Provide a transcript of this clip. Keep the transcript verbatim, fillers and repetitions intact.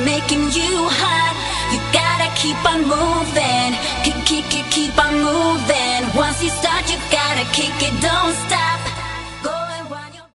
making you hot. You gotta keep on moving, keep, keep, keep, keep on moving. Once you start, you gotta kick it, don't stop.